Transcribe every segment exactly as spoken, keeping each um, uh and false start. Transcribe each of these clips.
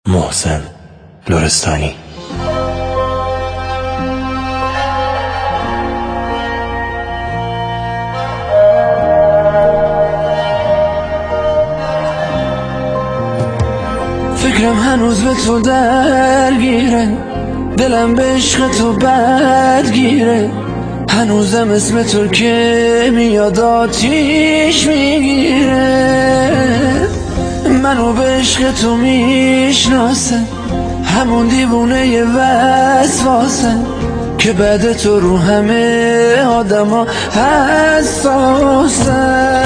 محسن لرستانی. فکرم هنوز به تو درگیره، دلم به عشق تو بدگیره، هنوزم اسم تو که میاد آتیش میگیره. منو به عشق تو میشناسه همون دیوونه وسواسه که بعد تو رو همه آدما حساسه.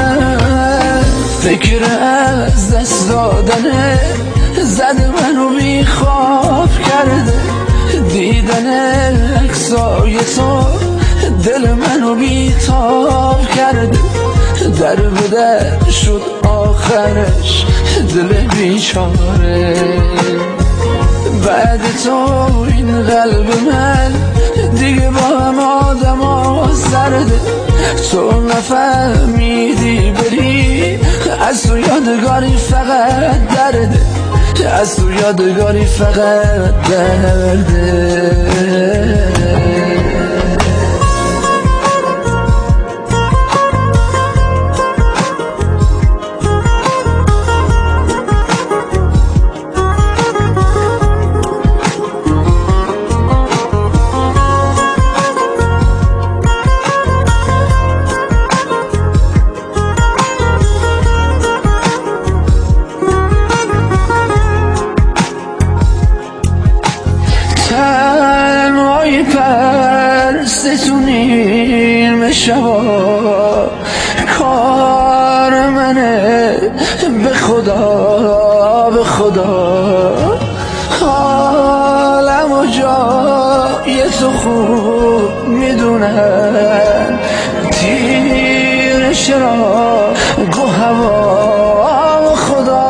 فکر از دست دادنه زده منو بی خواب کرده، دیدن عکسای تو دل منو بی تاب کرده. در به در شد آخرش دل بیچاره، بعد تو این قلب من دیگه با هم آدم ها سرده. تو نفهمیدی بری از تو یادگاری فقط درده، از تو یادگاری فقط درده. تنهایی پرستونیم شبا کار منه، به خدا به خدا حالم و جای تو خوب میدونم، تیر چراغ و هوا و خدا.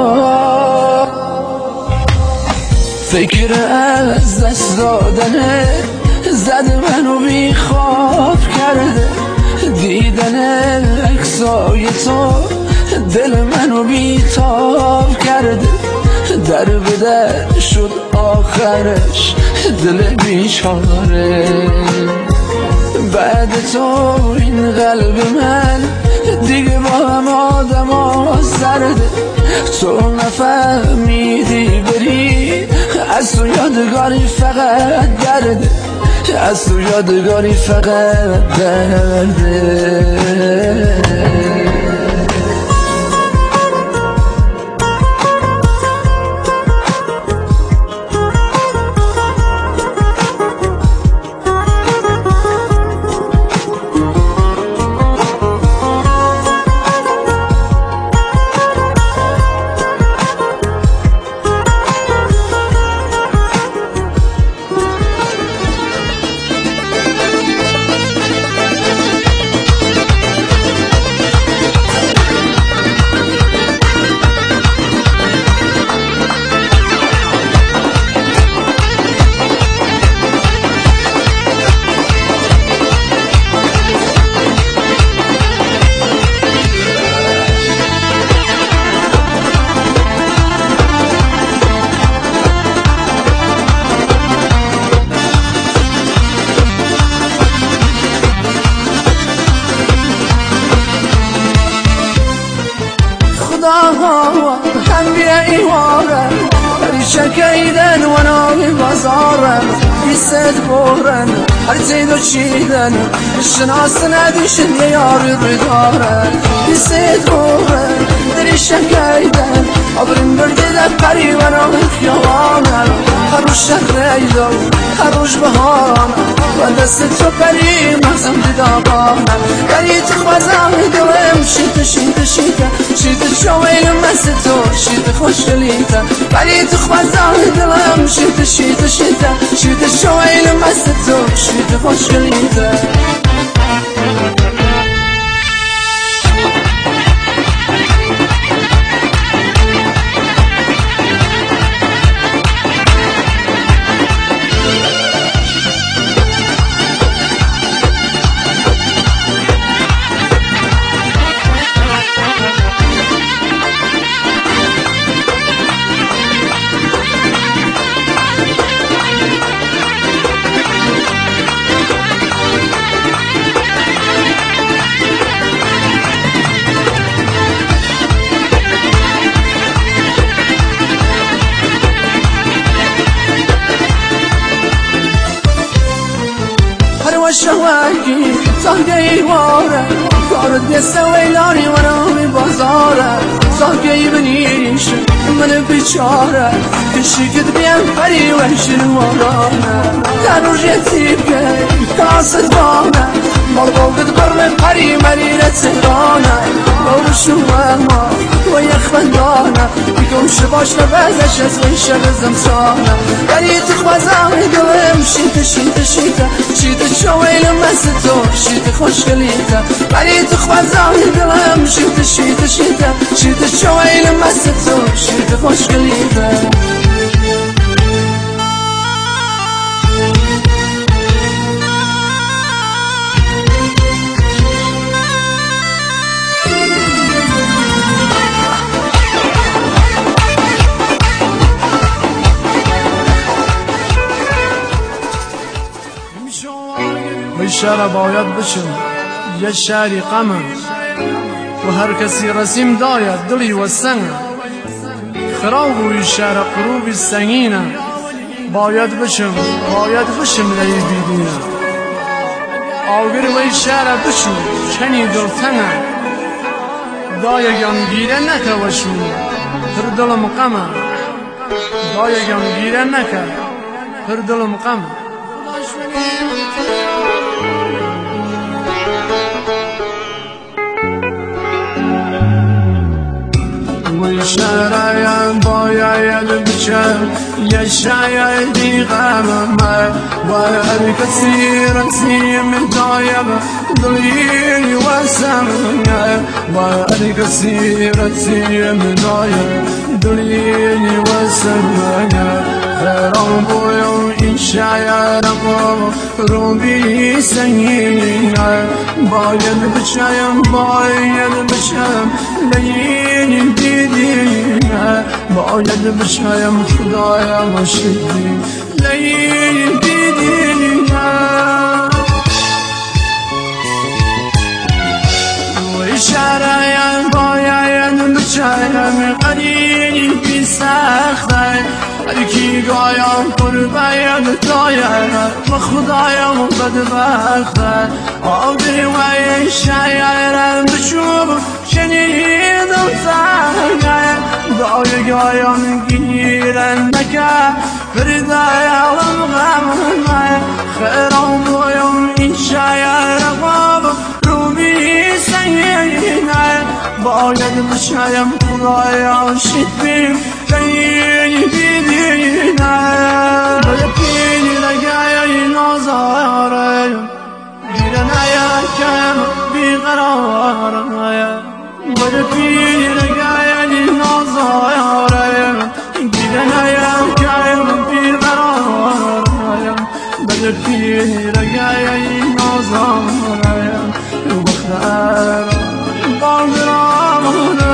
فکر از دست دادنه زده منو بی خواب کرده، دیدن عکسای تو دل منو بی تاب کرده. در به در شد آخرش دل بیچاره، بعد تو این قلب من دیگه با هم آدم ها سرده. تو نفهمیدی بری از تو یادگاری فقط درده، از تو یادگاری فقط درده. هم بیایوارم هری شکیدن و نامی بازارم بیست بورن هر زید و چیدن شناس ندیشن یه یاری ردارن بیست بورن دری شکیدن آبرین بردیده پری و نامی خیابانم هر روش شهر ایدم هر روش بهارم و دست تو پری مغزم دیدابانم گری تو خوزم دلم شیده شیده شیده شیده شویل مست تو شیده خوشگلیته ولی تو خوزم دلم شیده شیده شیده شیده شویل مست تو شیده خوشگلیته. وشواكي صاحقي واره كارد يسويلاني ورامي بازاره صاحقي بنيش من بيشاره تشكت بيان فري وحش الورانا كانوا جيتي بكي كاسد بانا مرضو قد قرب فري مرينة سهرانا ووشو ما ويخفن دانا يكون شباش نفازش ازوي شغزم صانا قالي تخبزاني قلم شيتا شيتا شيتا شيتا شوي لما ستو شيتا خوش قليتا قالي تخبزاني قلم شيتا شيتا شيتا شيتا شوي لما ستو شيتا خوش قليتا شهر باید بشم یه شهری غمه و هر کسی رسیم داید دلی و سنگه خراب و شهر قروبی سنگینه باید بشم باید بشم لی بیدینه آگر و شهر بشم چنی دلتنه دایگم گیره نکه وشم هر دلم غمه دایگم گیره نکه هر دلم غمه شرايا بايا البشر يا شايا دي غمامة والكثير سيم طيب ضليل وسمنا والكثير سيم طيب ضليل وسمنا خيرهم بيوم إن شايا رقم روبي سنينا بايا البشر بايا البشر لين دیدینه باید بشایم خدایا مشدی لیل دیدینه و شرایم باید بشایم قدیمی بی سخته هرکی گایم پر باید دایم و خدایم بدبخته آبی و شایم بشوب شنیدم سرگه دایگایم گیرن نکه فردایالم غمه خیرم بایم این شایر رقاب روبی سنگینه باید بشایم خدایا شدیم لیل بیدینه بلکینی لگه نازارم گیرن یکم بیقرارم بدفي رجايا نظايا جدنا يا كايم في قرار بدفي رجايا نظايا وبختار بغرام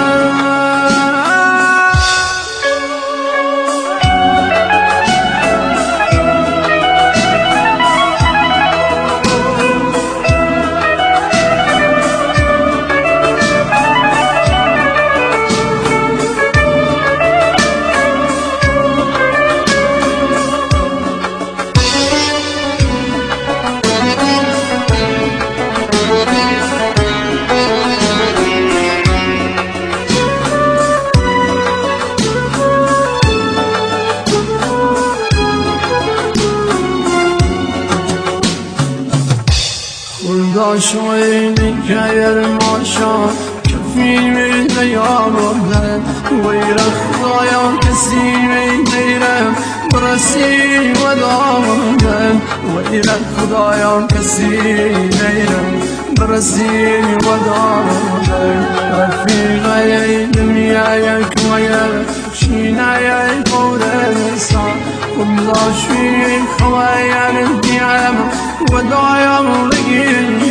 شوي كاير ماشا كفيل من ديارنا ويرخ ضايا كسيم ديرم برسي ودارنا ويرخ ضايا كسيم ديرم برسي ودارنا في غاية دنيا كوير شينايا كورسا وملا شوي خوايا الديام ودايا ملقين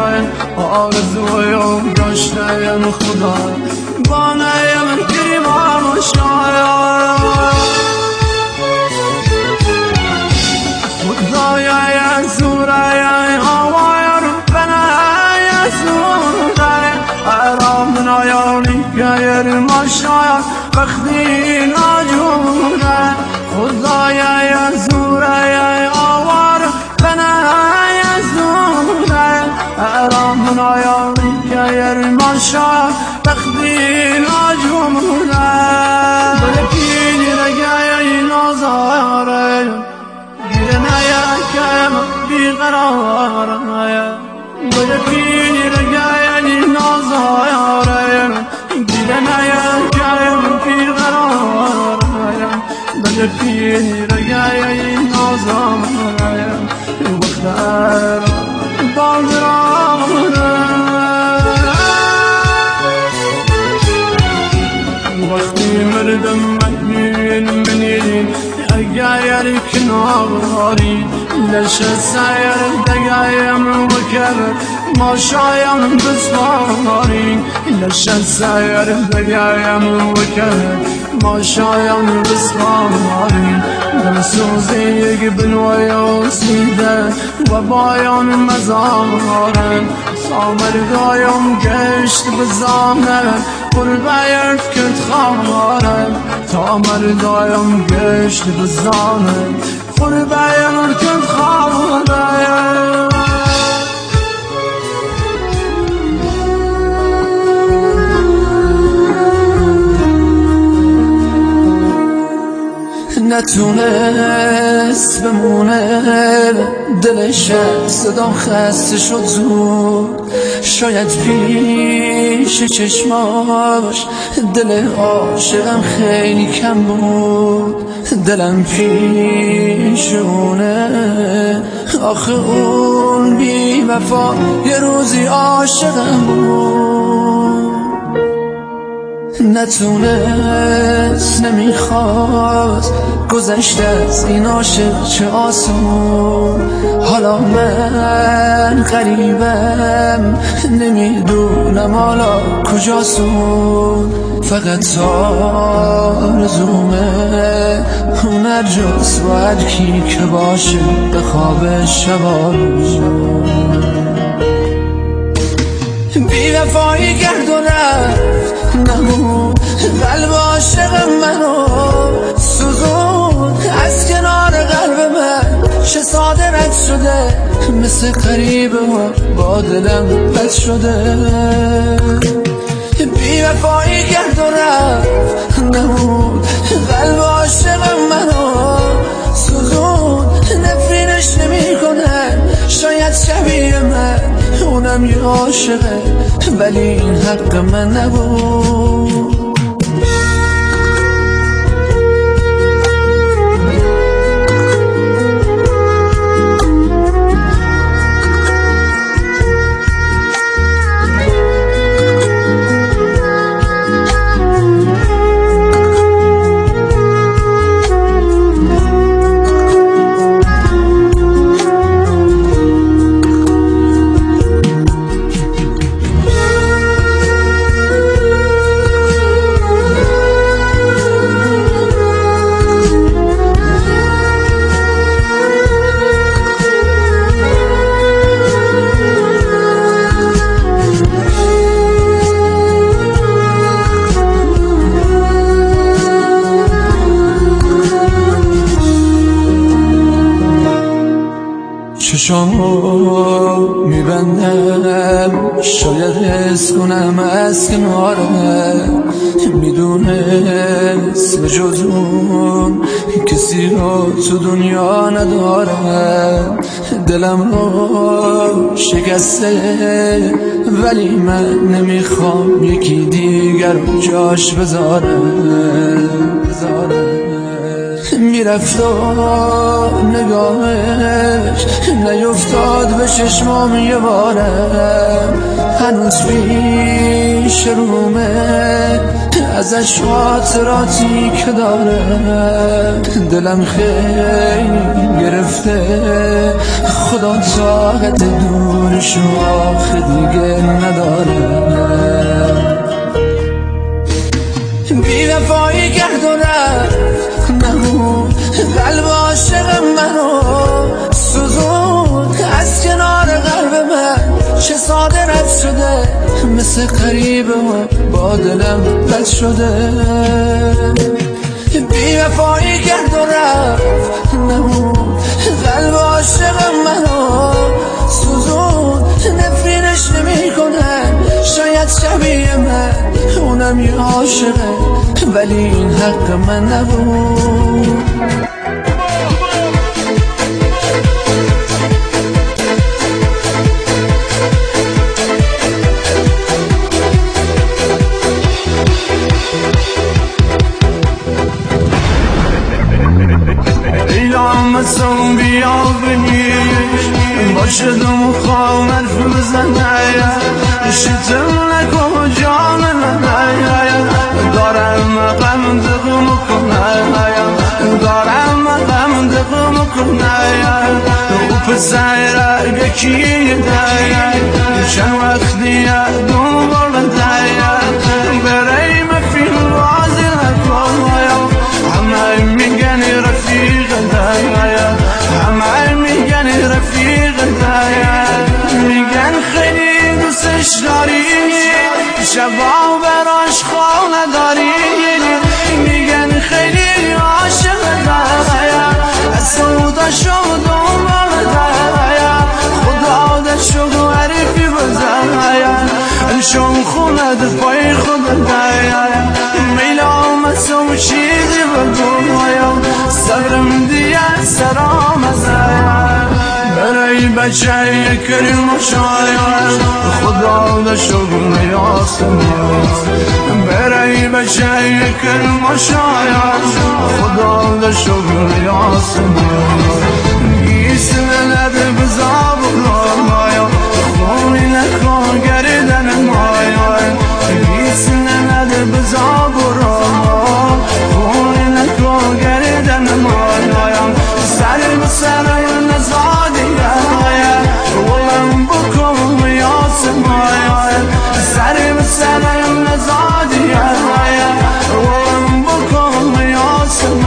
آرزویم داشتم خدا بانایم کریمان شاید خدایا زورای آوایا ربنا یا زورای حرامنا یاری غیر ما شاید بختی ناجوره خدایا زورای آوایا ربنا یا زورای رگای نازم بخیر دادرانه وقتی مردم مدین منین اگر کناری لش سیر دگایم وکر ما شایم بسواری لش سیر دگایم وکر ما شایم بسواری دل سوزی یک بنوی سیده و بایان مزارن سامرگایم گشت بزانن قربایت کت خارن تا مردایم گشت بزانن قربایت کت خارن نتونست بمونه دلش صدا خسته شد زود شاید پیش چشماش دل عاشقم خیلی کم بود دلم پیشونه آخه اون بی وفا یه روزی عاشقم بود نتونست نمیخواست گذشته از این عاشق چه آسون حالا من غریبم نمیدونم حالا کجاسون فقط آرزومه هنر جز و هر کی که باشه به خواب شبان بی وفایی کرد و رفت نمون قلب عاشق منو سوزون از کنار قلب من چه ساده رد شده مثل قریب ما با دلم بد شده بی وفایی کرد و رفت نمون قلب عاشق منو سوزون نفرینش نمی کنه شاید شبیه من اونم یه عاشقه ولی این حق من نبود چشامو میبندم شاید حس کنم از کناره میدونست به جز اون کسی رو تو دنیا نداره دلم رو شکسته ولی من نمیخوام یکی دیگر رو جاش بذاره بذاره میرفت و نگاهش نیفتاد به چشمام یه باره هنوز پیش رومه ازش خاطراتی که داره دلم خیلی گرفته خدا طاقت دورش آخه دیگه نداره بی وفایی کرد و رفت نمون قلب عاشق منو سوزون از کنار قلب من چه ساده رد شده مثل قریب ما با دلم بد شده بی وفایی کرد و رفت نمون قلب عاشق منو سوزون نفرینش نمی کنه شاید شبیه من اونم یه عاشقه ولی این حق من نبود Hey, hey, hey, hey. میلام سو بیا بگیش باشد مخوام حرف بزنه شتم نکن جان من دارم غم دقم کنه دارم غم دقم کنه و پسر گکی دایا چند وقت دیا دوبار دایا برای مفی وازی نکنه همه میگن رفیق دایا همه میگن رفیق دایا میگن خیلی دوستش داری شبا براش خانه داری میگن خیلی عاشق دایا از سودا شد دوباره دایا خدا دشت و عرفی بزایا انشون خونه در پای خود دایا میلام سو چیزی بگویا سرم دیا سرام ازایا برای بچه کریم و شاید خدا دشت و نیاسم برای بچه کریم و شاید خدا دشت و نیاسم گیسن نده بزاب مایا خونی نکن گردن مایا گیسن نده بزاب خونی نکن گردن مایا سر بسر نزادی ولم بکن یاسم سر بسر نزادی ولم بکن یاسم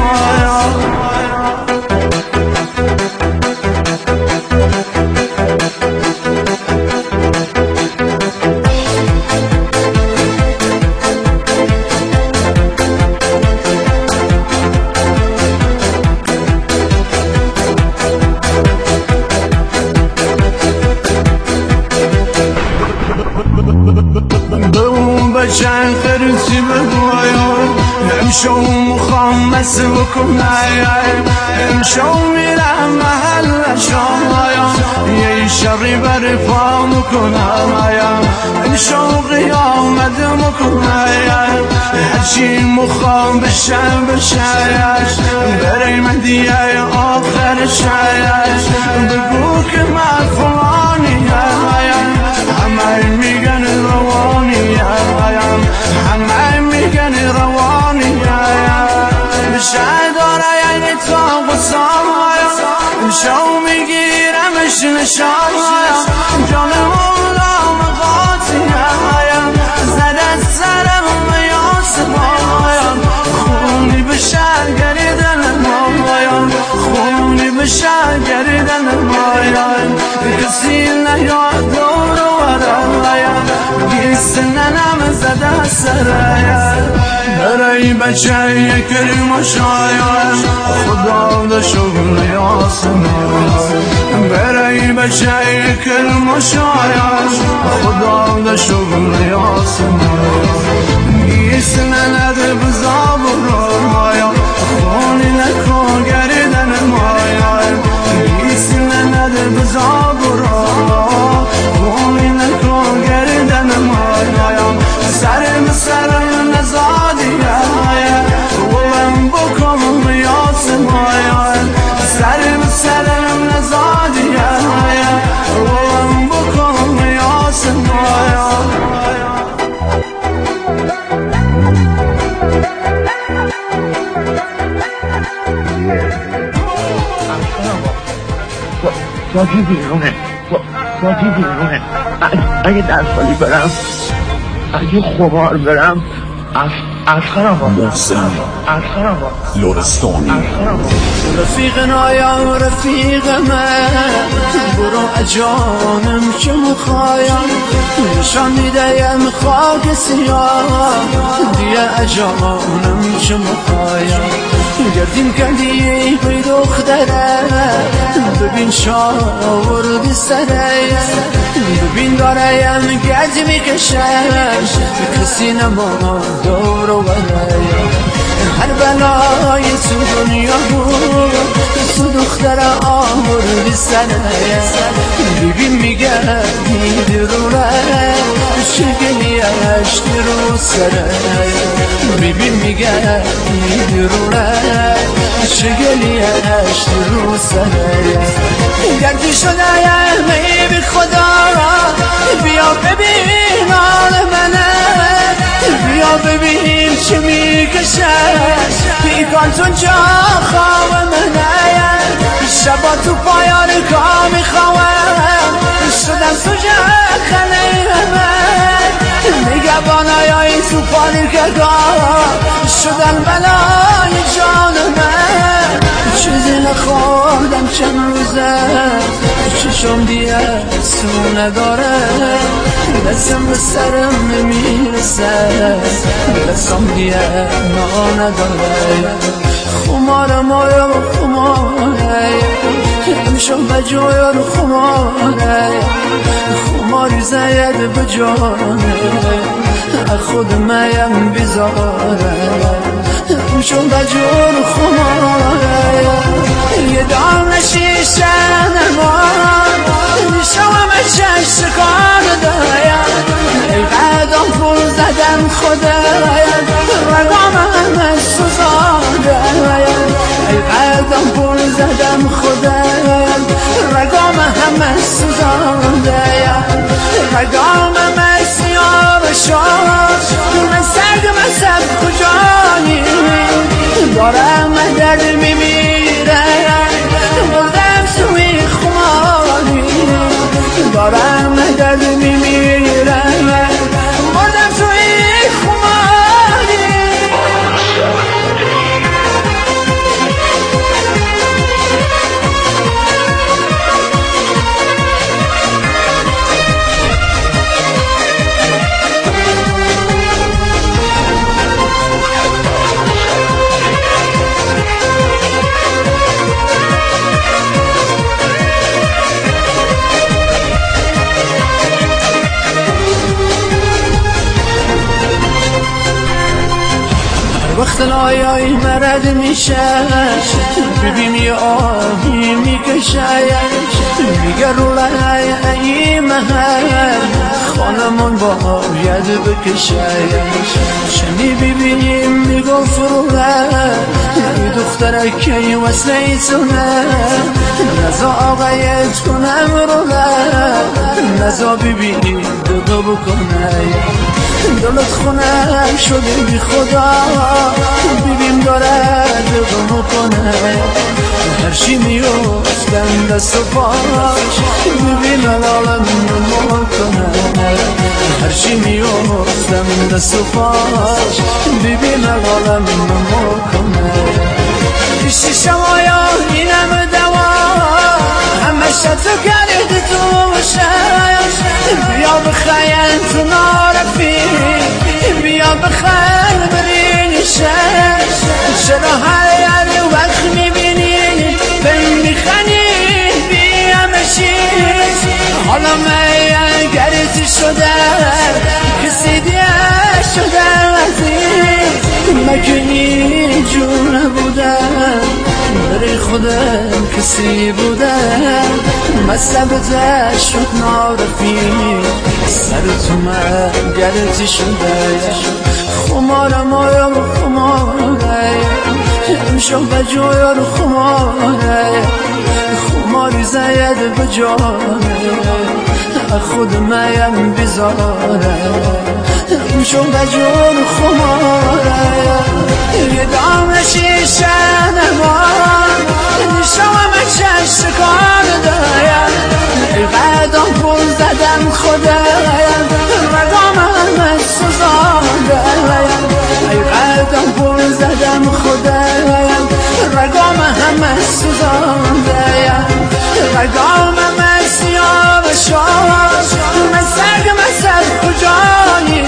بچن خرسی بگویم امشو مخامس بکنم امشو میرم محل شایم یه شری بر پا مکنم امشو قیامت مکنم هرچی مخام بشم بشم برای من دیگه آخر شاید بگو که من فلانی همه میگن روانی همه میگن روانی بشه داره یعنی تا قصام شو میگیرمش نشان جان مولا مقاطی زده سرم میاسم خونی بشه گریدن مایم خونی بشه گریدن مایم کسی نیاد دور ورایم گیسن نم زده سرایم برای بچه کریم و شاید خدا دشت و نیاسم برای بچه کریم و شاید خدا دشت و نیاسم گیسن نده بزاب مایا خونی نکن گردن مایا گیسن نده بزاب خونی نکن گردن مایا سرم سرم نزادی ولم بکن یاسم سرم سرم نزادی ولم بکن یاسم ساکی بیرونه ساکی بیرونه اگه دستالی برم اگه خمار برم از از خرابا محسن از لرستانی رفیق نایم رفیق من برو اجانم که مخوایم نشان میدهیم خاک سیاه دیگه اجانم که مخوایم گردیم کردی بی دختره ببین شاوردی سره ببین داریم گرد میکشم کسی نما دور و برایم هر بلای تو دنیا بود تو دختر آوردی سره ببین میگردی درونه شگلیش درو سره ببین میگردی درونه گلیهش رو سره گردی شده می بی خدا بیا ببین حال منه بیا ببین چی میکشه پیکان تو جا خواب منه شبا تو پایان کار میخواهم شدم تو خنه من نگبانای های تو پانی که گاه شدن بلای جان من چیزی نخوردم چند روزه چشم دیگه سو نداره دستم به سرم نمیرسه دستم دیگه نا نداره خمار مایا خماره امشب بجایا رو خماره خماری زید بجانه خود میم بیزاره امشب بجایا رو خماره یه دام نشیشه نمان شوام چشت کار دایم ای قدم پول زدن خدایم رگام همه سوزانده ای قدم پول زدم خدایم رگام همه سوزانده رگام همه سیاه شد من سرگ مذهب کجایی دارم درد میمیره بردم سوی خماری دارم درد میمیره بردم سوی خماری وقت لایای مرد میشه ببین یه آهی میکشه میگه رو لای محل خانمون باید بکشه شنی ببینیم میگفت رو لای دختره که وصله سونه نزا آقایت کنم رو لای نزا ببینیم دو بکنه دلت خونم شده بی خدا ببین داره دقم کنه هرچی میفتم دست و پاش ببین الالم نمو کنه هرچی میفتم دست و پاش ببین الالم نمو کنه پیش شمایا اینم دوا همه شد کرده تو بشه بیا بخیر تو نارفی بیا بخیر برین شهر چرا هر یه وقت میبینی بین میخنی بیا مشید حالا من گرزی شده کسی دیه شده عزیز مگه این جور نبودم برای خودم کسی بودم مصبت شد نارفی سر تو من گرزی شده خمارم آیا خماره امشب بجایا رو خماره خماری زید بجانه خود میم بیزاره امشب بجایا رو خماره یه دام شیشه نمان شما من چشت کار دایم ای قدم پول زدم خدایم رگام همه سوزانده ای قدم پول زدم خدایم رگام همه سوزانده رگام همه سیاه شد من سرگ مذهب کجایی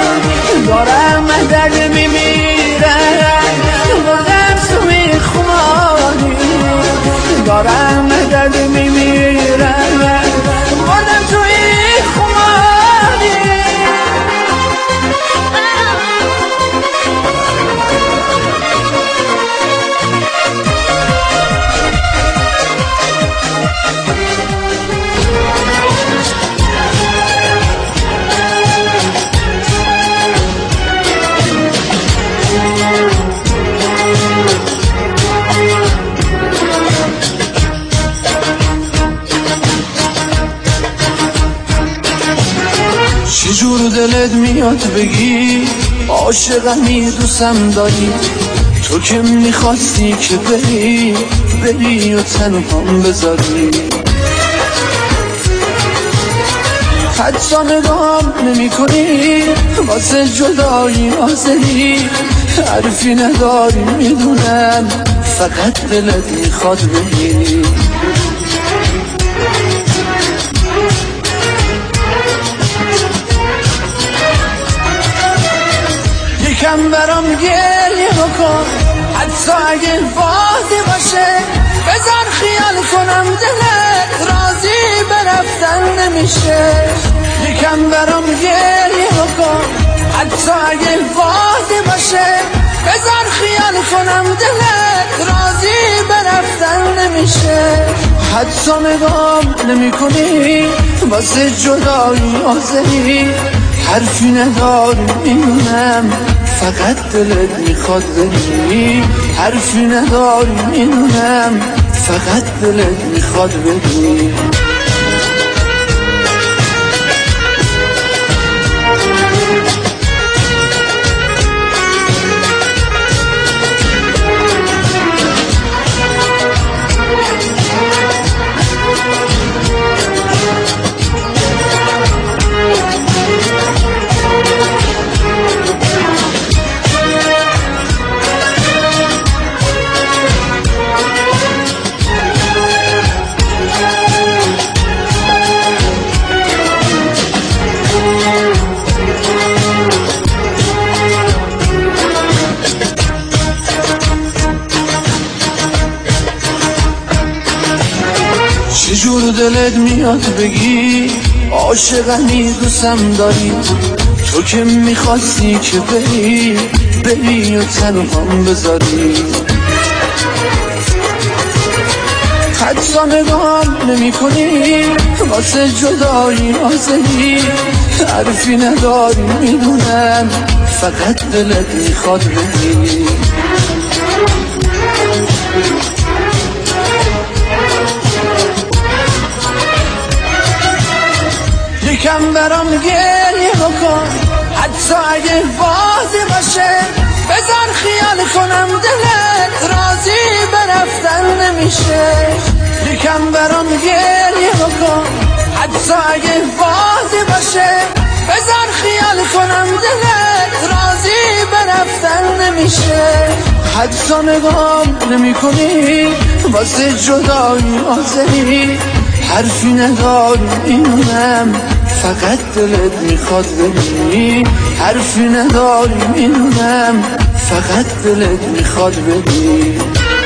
دارم درد میمیره بردم سوی خماری دارم درد میمیره بردم توی خماری دلت میاد بگی عاشقمی دوستم داری، تو که میخواستی که بری بری و تنهام بذاری. حتی نگام نمی کنی واسه جدایی حاضری، حرفی نداری میدونم فقط دلت میخواد بگی. یکم برام گریه بکن حتی اگه وادی باشه، بذار خیال کنم دلت راضی برفتن نمیشه. یکم برام گریه بکن حتی اگه وادی باشه، بذار خیال کنم دلت راضی برفتن نمیشه. حتی نگام نمی کنی واسه جدایی حاضری، حرفی نداری میدونم فقط دلت میخواد بری، حرفی نداری میدونم فقط دلت میخواد بری. چجور دلت میاد بگی عاشقمی دوستم داری، تو که میخواستی که بری بری و تنهام بذاری. حتی نگام نمی کنی واسه جدایی حاضری، حرفی نداری میدونم فقط دلت میخواد بری. یکم برام گریه بکن حتی اگه وادی باشه، بذار خیال کنم دلت راضی برفتن نمیشه. یکم برام گریه بکن حتی اگه وادی باشه، بذار خیال کنم دلت راضی برفتن نمیشه. حتی نگام نمی کنی واسه جدایی حاضری، حرفی نداری میدونم فقط دلت میخواد بری، حرفی نداری میدونم فقط دلت میخواد بری.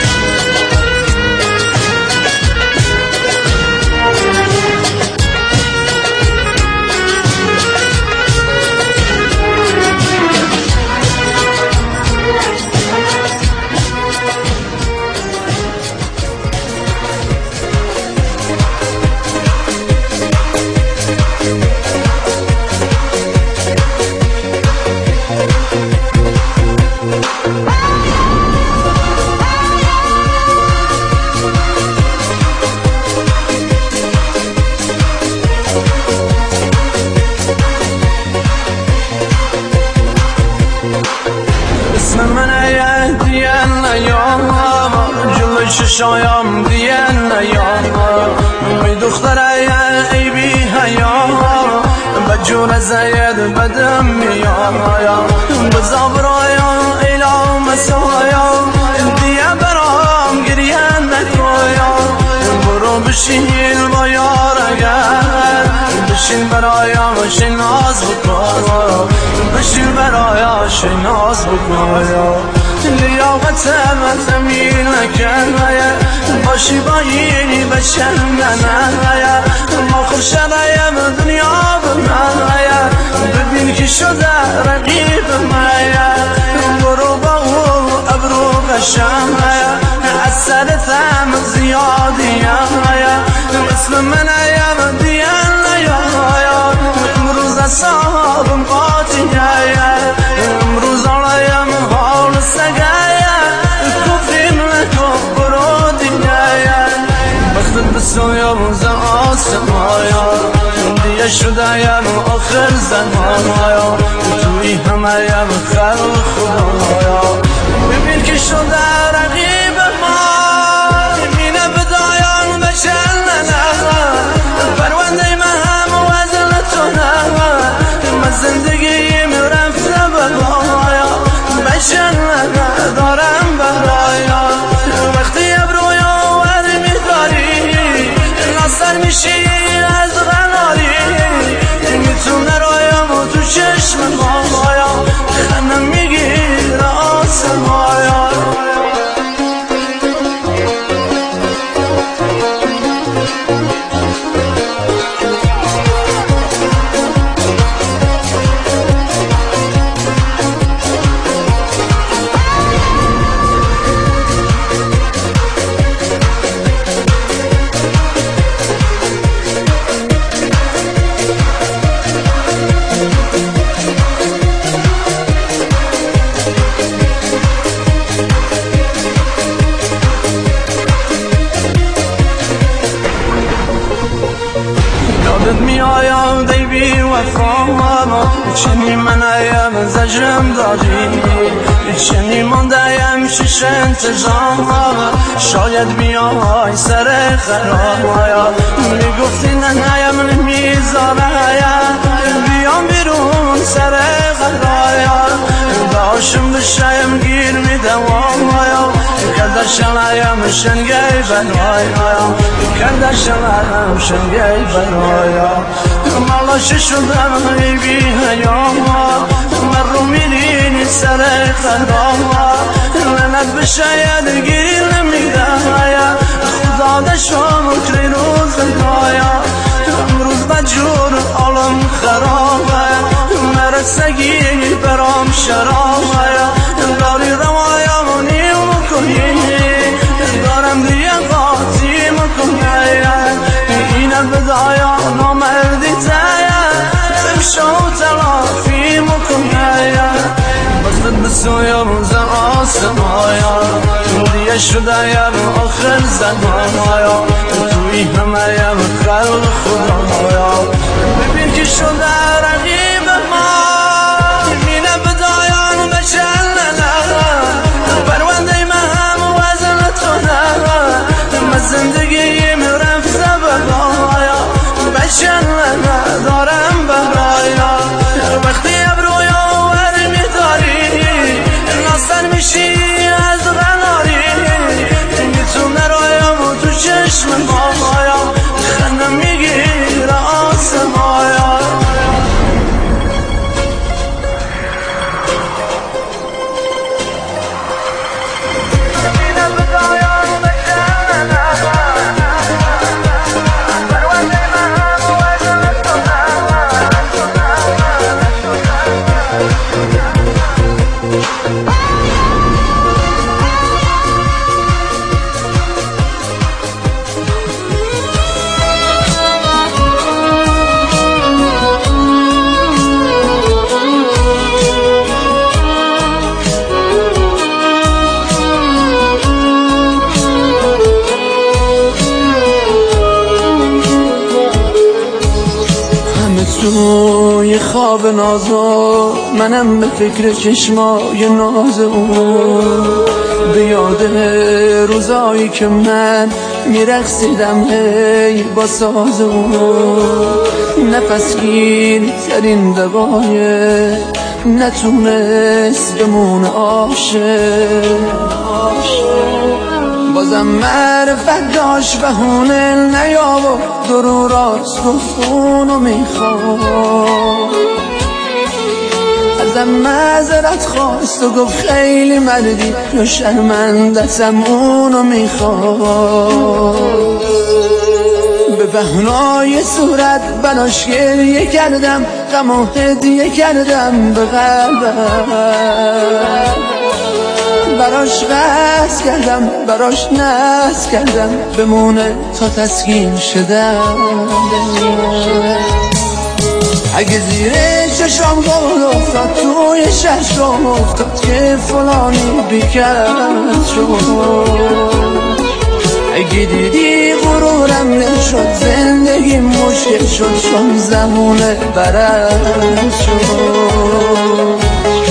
اسم من یهدین نیام جلوی چشایم دین نیام، بی دختر ای بی حیام بجور زید بدم میام، بزا برایم ایلا مسایم دیگه برام گریه نکایم. برو بشین با یار اگر بشین برایم شناز بکن، بشین برایم شناز بکن. لیاقت من زمین نکنه باشی با یعنی بشن ننه، ما خورشدایم دنیا بمنه ببین که شده رقیب من. برو با او ابرو قشنه از سرتم زیادیم، مثل من ایم دیان نیایم. امروز اصابم قاطیه امروز آلایم حال سگه کفیم نکن برو دیگه. وقت بسویم ز آسمایا دیگه شدهیم آخر زمان، همه خلق خدایا ببین که شده رقیب ما مینه بدایان بشن پرونده من هم وزن تو نه من زندگیم رفته بلایا بشن دارم برایا وقتی ابرویا ور میداری ناصر میشی از غناری میتونه رایم و تو چشم مایا خنم میگیر آسمایا میایم دی بی وفا چنی من ایم زجرم داری چنی مندیم شش انتظام شاید بیای سر خراب میگفتی نه نیم میذارم بیام بیرون سر خرایا داشم بشایم گیر میدم کردشم ایم شنگی بنایا کردشم شنگی بنایا مالش شدم ای بی هیام من رو میرینی سر خرام لنت بشاید گیر نمیدم خدا دشم کلی روز دایا امروز بجور عالم خرابه مرسگی برام شرابه داری روایمونی مکنی دارم دیگه قاطی مکنی اینه بدایا نامردی تایا بمشو تلافی مکنی بزد بسوی روز آسمایا دیگه شده یم آخر زمایا توی همه یم خلق خدایا ببین که شده رقیب ما مینه بدایان بشن پرونده من هم وزن تو نه من زندگیم رفته بلایا بشن دارم برایا وقتی ابرویا ور میداری ناصر میشی از غناری میتونه رایم و تو چشم مایا خنم میگیر آسمایا توی خواب نازا منم به فکر چشمای ناز اون به یاد روزایی که من میرقصیدم هی با ساز اون نفسگیر ترین دقایق نتونست بمونه عاشق بازم معرفت داشت بهونه نیاورد درو راست گفت اونو میخواد ازم معذرت خواست و گفت خیلی مردی یا شرمندتم اونو میخواد به بهنای صورت براش گریه کردم غم و هدیه کردم به قلبم براش قصد کردم براش ناز کردم بمونه تا تسکین شدم اگه زیر چشم گل افتاد توی چشم افتاد که فلانی بیکرد شد اگه دیدی غرورم نشد زندگی مشکل شد چون زمونه برد شد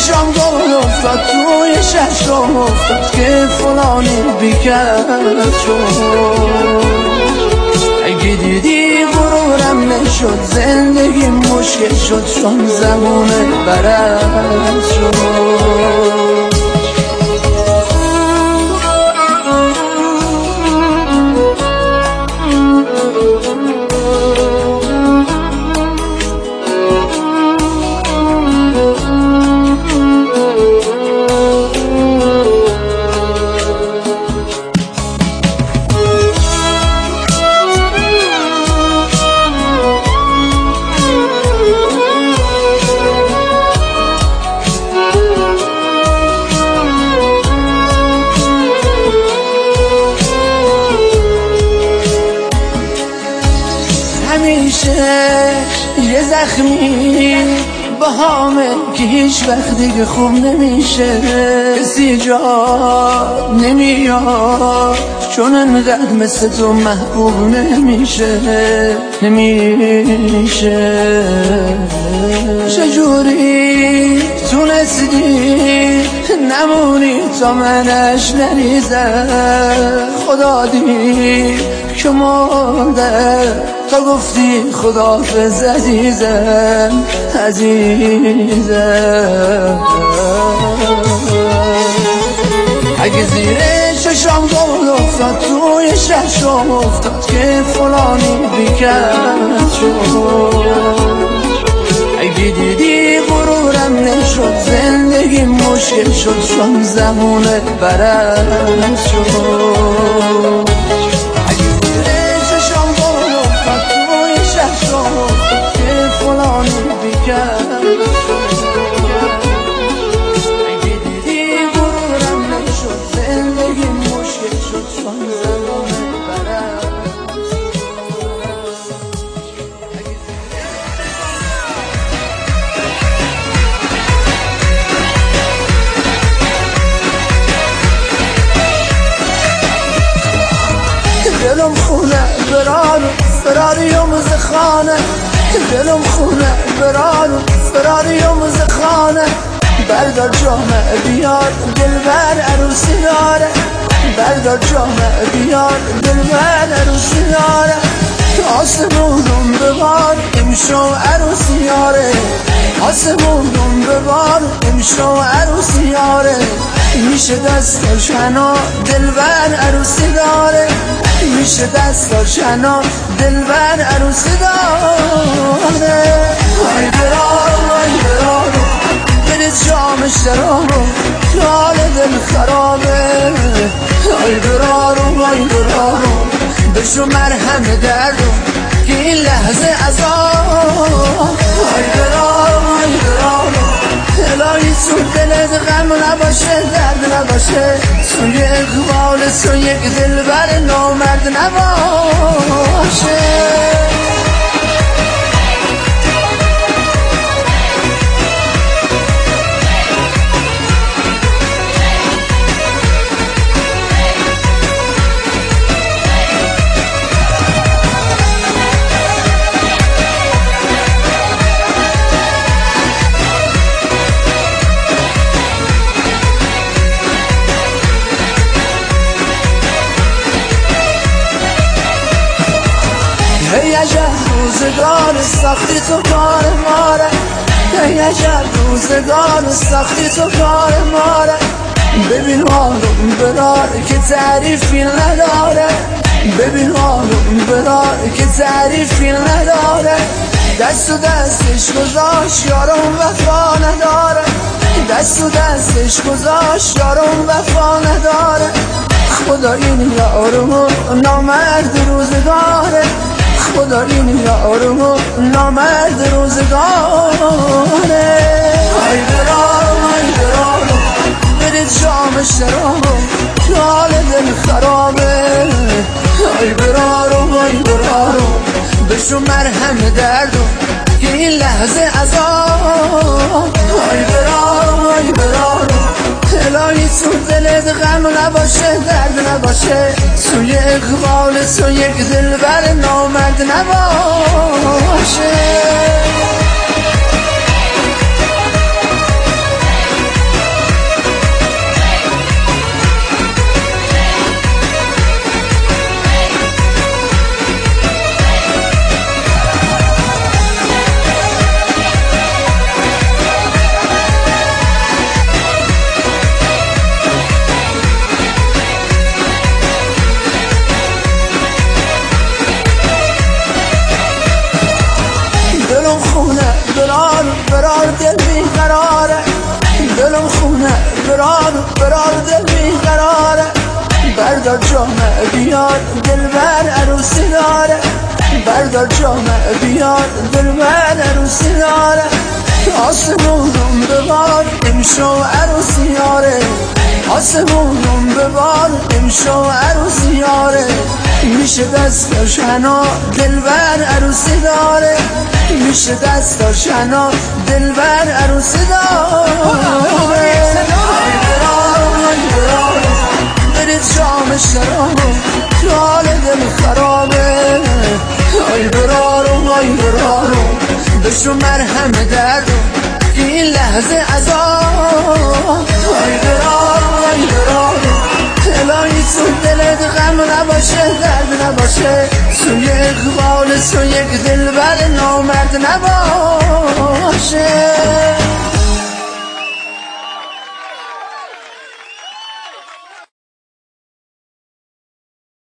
چشم گل افتاد توی چشم افتاد که فلانی بیکرد شد اگه دیدی غرورم نشد زندگی مشکل شد چون زمان برد شد یه زخمی با همه که هیچ وقت دیگه خوب نمیشه کسی جا نمیاد چون انقدر مثل تو محبوب نمیشه نمیشه چجوری تونستی نمونی تا منش نریزم خدا دید که مرده تا گفتی خداحافظ عزیزم عزیزم اگه زیر چشم گل افتاد توی چشم افتاد که فلانی بیکرد شد اگه دیدی غرورم نشد زندگی مشکل شد چون زمان برد شد اگه زیر چشم گل افتاد توی چشم افتاد که فلانی بیکرد اگه دیدی غرورم نشد زندگی مشکل شد چون زمان برد دلم خونه برارو فراری و مزخانه دلم خونه برارو فراری و مزخانه بردار جامعه بیار دلبر عروسی داره بردار جامعه بیار دلبر عروسی داره آسمونم ببار امشو عروسی یاره آسمونم ببار امشو عروسی یاره میشه دستاش هنا دلبر عروسی داره میشه دستاش هنا دلبر عروسی داره ای برارو ای برارو برید جام شرابو حال دل خرابه ای برارو ای برارو بشو مرهم دردو که این لحظه عذاب ای برارو ای برارو الهی تو دلت غم نباشه درد نباشه توی اقبال تو یک دلبر نامرد نباشه ای عجب روزگار سختی تو کار ماره ای عجب روزگار سختی تو کار ماره ببین حالم برار که تعریفی نداره ببین حالم برار که تعریفی نداره دست و دستش گذاشت یارم وفا نداره دست و دستش گذاشت یارم وفا نداره خدا این یارمو نامرد روزگاره خدا این یارمو نامرد روزگاره ای برارو ای برارو برید جام شرابو که حال دل خرابه ای برارو ای برارو بشو مرهم دردو که این لحظه عذاب ای برارو ای برارو الهی تو دلت غم نباشه درد نباشه توی اقبال تو یک دلبر نامرد نباشه برار دل بیقراره بردار جامعه بیار دلبر عروسی داره بردار جامعه بیار دلبر عروسی داره آسمونم ببار امشو عروسی یاره آسمونم ببار امشو عروسی یاره میشه دستاش هنا دلبر عروسی داره میشه دستاش هنا دلبر عروسی داره برید شام شرابم تو حال دل خرابه آی برارم آی برارم بشو مرهم دردم این لحظه عذاب آی برارم آی برارم الهی تو دلت غم نباشه درد نباشه تو یک اقبال تو یک دلبر نامرد نباشه